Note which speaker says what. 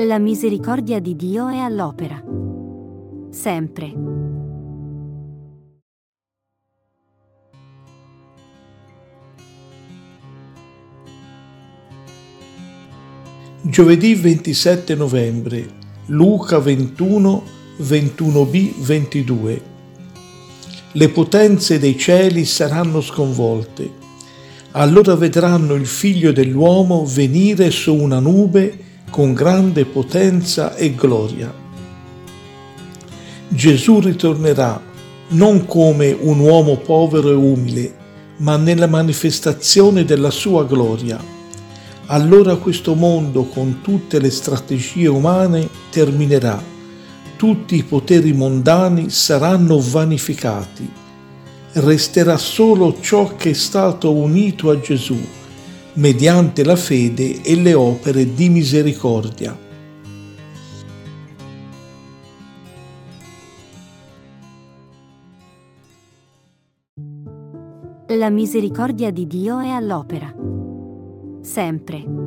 Speaker 1: La misericordia di Dio è all'opera. Sempre.
Speaker 2: Giovedì 27 novembre, Luca 21, 21b, 22. Le potenze dei cieli saranno sconvolte. Allora vedranno il Figlio dell'uomo venire su una nube con grande potenza e gloria. Gesù ritornerà non come un uomo povero e umile, ma nella manifestazione della sua gloria. Allora questo mondo con tutte le strategie umane terminerà. Tutti i poteri mondani saranno vanificati. Resterà solo ciò che è stato unito a Gesù, mediante la fede e le opere di misericordia.
Speaker 1: La misericordia di Dio è all'opera. Sempre.